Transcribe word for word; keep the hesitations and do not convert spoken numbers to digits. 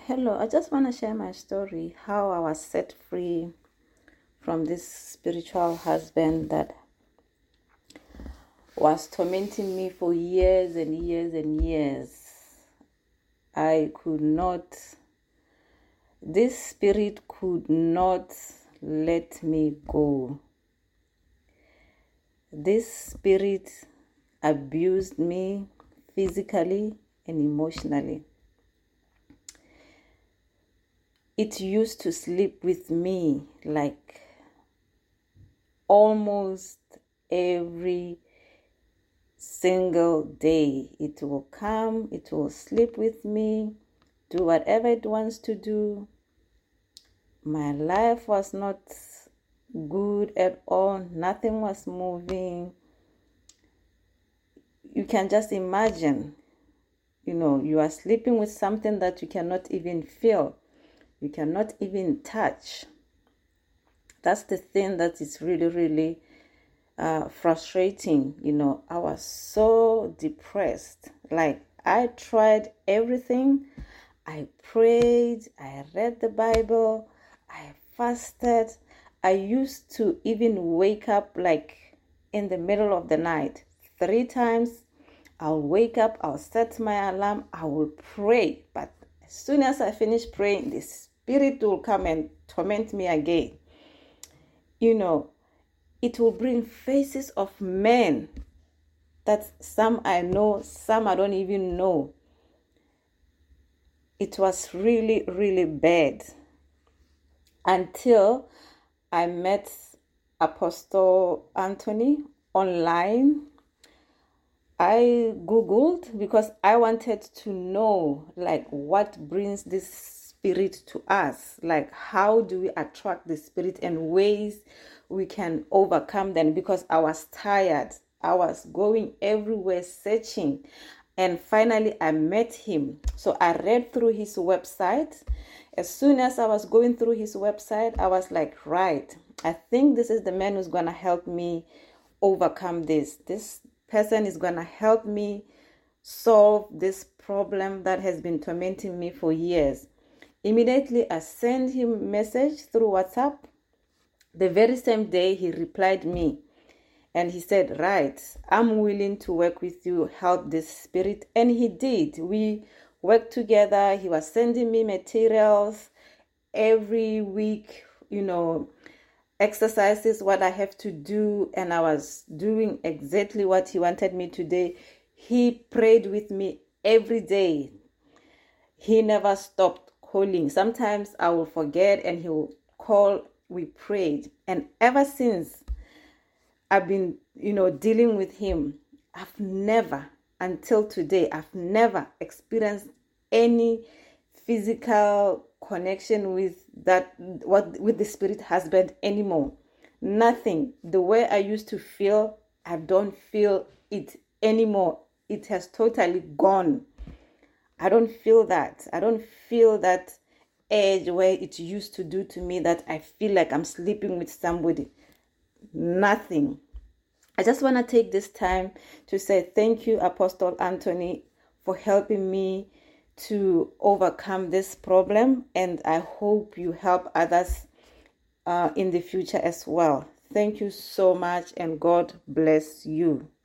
Hello, I just want to share my story how I was set free from this spiritual husband that was tormenting me for years and years and years. I could not, this spirit could not let me go. This spirit abused me physically and emotionally. It used to sleep with me like almost every single day. It will come, it will sleep with me, do whatever it wants to do. My life was not good at all. Nothing was moving. You can just imagine, you know, you are sleeping with something that you cannot even feel. You cannot even touch. That's the thing that is really, really uh, frustrating. You know, I was so depressed. Like, I tried everything. I prayed. I read the Bible. I fasted. I used to even wake up like in the middle of the night. Three times I'll wake up. I'll set my alarm. I will pray. But as soon as I finish praying, the spirit will come and torment me again. You know, it will bring faces of men that some I know, some I don't even know. It was really, really bad until I met Apostle Anthony online. I Googled because I wanted to know like what brings this spirit to us. Like, how do we attract the spirit and ways we can overcome them? Because I was tired. I was going everywhere searching. And finally, I met him. So I read through his website. As soon as I was going through his website, I was like, right, I think this is the man who's going to help me overcome this. This person is going to help me solve this problem that has been tormenting me for years. Immediately, I sent him a message through WhatsApp. The very same day, he replied me. And he said, right, I'm willing to work with you, help this spirit. And he did. We worked together. He was sending me materials every week, you know, exercises, what I have to do. And I was doing exactly what he wanted me to do. He prayed with me every day. He never stopped calling. Sometimes I will forget and he will call. We prayed. And ever since I've been, you know, dealing with him, I've never, until today, I've never experienced any physical connection with that, what, with the spirit husband anymore. Nothing. The way I used to feel, I don't feel it anymore. It has totally gone. I don't feel that. I don't feel that edge where it used to do to me that I feel like I'm sleeping with somebody. Nothing. I just want to take this time to say thank you, Apostle Anthony, for helping me to overcome this problem. And I hope you help others uh, in the future as well. Thank you so much, and God bless you.